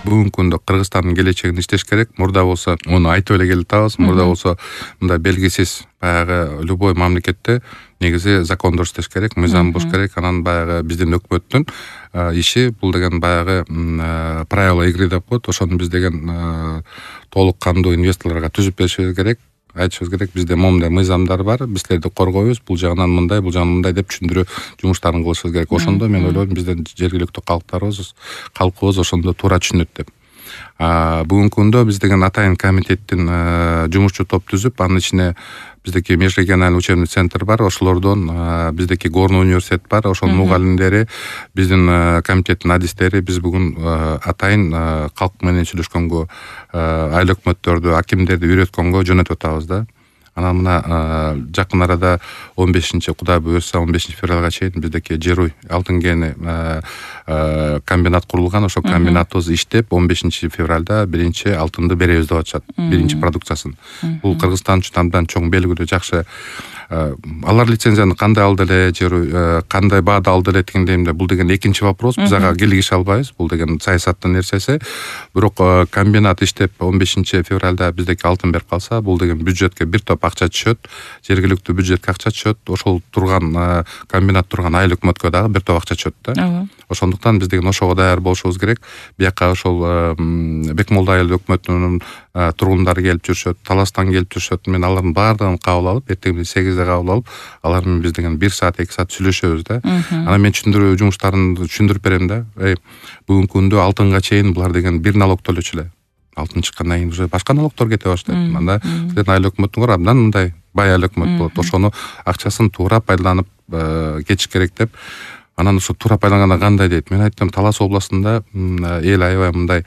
бүгүнкү күндө Кыргызстандын келечегин иштеш керек. Мурда болсо муну айтып эле келатабыз. Мурда болсо мындай белгисиз баягы любой мамлекетте негизи закондор иштеш керек, мыйзам болуш керек. Анан баягы биздин өкмөттүн иши бул деген баягы правила игры деп коет. Ошону биз деген толук кандуу инвесторлорго түзүп беришибиз керек. Айтышыбыз керек, бизде момундай мыйзамдар бар, биз силерди коргойбуз, бул жагынан мындай, бул жагынан мындай деп түшүндүрүү жумуштарын кылышыбыз керек. Ошондо мен ойлойм, биздин жергиликтүү калкыбыз ошондо туура түшүнөт деп. Бүгүнкү күндө биз деген атайын комитеттин жумушчу топ түзүп, анын ичине биздики межрегиональный учебный центр бар, ошолордон биздики горный университет бар, ошонун мугалимдери, биздин комитеттин адистери, биз бүгүн атайын калк менен сүйлөшкөнгө, айыл өкмөттөрдү, акимдерди үйрөткөнгө жөнөтүп атабыз да. Анан мына жакын арада 15 Кудай буюрса 15 февралга чейин биздики Жеруй алтын кени комбинат курулган. Ошол комбинатыбыз иштеп 15 февралда биринчи алтынды беребиз деп атышат. Биринчи продукциясын. Бул Кыргызстан үчүн абдан чоң белгилүү, жакшы. Алар лицензияны кандай алды эле, Жеруй кандай баада алды эле дегендей, бул деген экинчи вопрос. Биз ага кийлигише албайбыз. Бул деген саясаттын нерсеси. Бирок комбинат иштеп 15 февралда биздики алтын берип калса, бул деген бюджетке бир топ акча түшөт, жергиликтүү бюджетке акча түшөт, ошол турган комбинат турган айыл өкмөткө дагы бир топ акча түшөт да. Ошондуктан биз деген ошого даяр болушубуз керек. Бияка ошол Бекмолда айыл өкмөтүнүн тургундары келип жүрүшөт, Таластан келип жүрүшөт. Мен алардын баардыгын кабыл алып, эртең 8-де кабыл алып, алар менен биз деген 1 саат 2 саат сүйлөшөбүз да. Анан мен түшүндүрүү жумуштарын түшүндүрүп берем да. Бүгүнкү күндө алтынга чейин булар деген бир налог төлөчү эле. Алтын чыккандан кийин уже башка налогдор кете баштайт. Анда силердин айыл өкмөтүңөр абдан мындай бай айыл өкмөт болот. Ошону акчасын туура пайдаланып кетиш керек деп. Анан ошо туура пайдаланганда кандай дейт? Мен айттым, Талас областында эл аябай мындай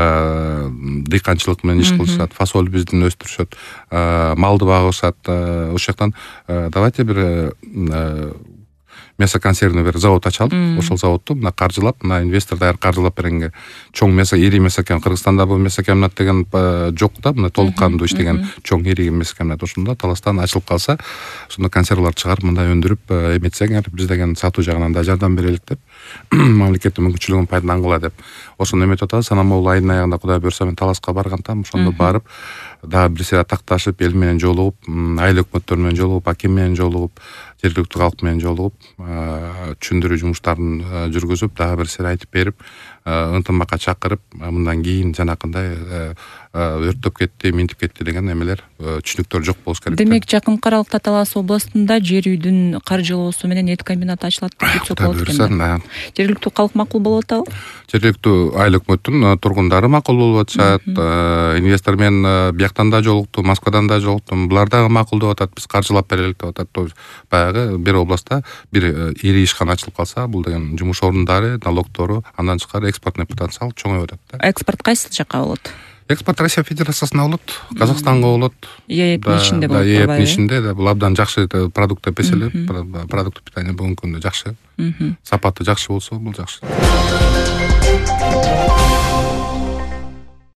дыйканчылык менен иш кылышат, фасоль биздин өстүрүшөт, малды багышат. Ошол жактан давайте бир мясоконсервный бир завод ачалып, ошол заводду мына каржылап, мына инвестор даяр каржылап бергенге, чоң ири мясокомбинат. Кыргызстанда бул мясокомбинат деген жок да, мына толук кандуу иштеген чоң ири мясокомбинат. Ошондо Таластан ачылып калса, ошондо консервалар чыгарып, мындай өндүрүп эметсеңер, биз деген сатуу жагынан да жардам берелик деп, мамлекеттин мүмкүнчүлүгүн пайдалангыла деп. Ошону эметип атабыз. Анан могул айдын аягында Кудай буюрса мен Таласка баргантам, ошондо барып дагы бир сыйра такташып, эл менен жолугуп, айыл өкмөттөр менен жолугуп, аким менен жолугуп, жергиликтүү калк менен жолугуп, түшүндүрүү жумуштарын жүргүзүп, дагы бир сыйра айтып берип, ынтымакка чакырып, мындан кийин жанакындай өрттөп кетти, минтип кетти деген эмелер, түшүнүктөр жок болуш керек. Демек, жакын аралыкта Талас областында жер үйдүн каржылоосу менен эт комбинаты ачылат деп сөзсөз болот экен. Жергиликтүү калк макул болуп атабы? Жергиликтүү айыл өкмөттүн тургундары макул болуп атышат. Инвестор менен бияктан да жолуктум, Москвадан да жолуктум. Булар дагы макул деп атат, биз каржылап берелик деп атат. Баягы бир областта бир ири ишкана ачылып калса, бул деген жумуш орундары, налогтору, андан тышкары экспортный потенциал чоңоюп атат. Экспорт кайсы жакка болот? Экспорт Россия Федерациясына болот, Казакстанга болот. ЕЭПнин ичинде болот. ЕЭПнин ичинде да, бул абдан жакшы продукт деп эсептелет. Продукт питания бүгүнкү күндө жакшы. Сапаты жакшы болсо, бул жакшы.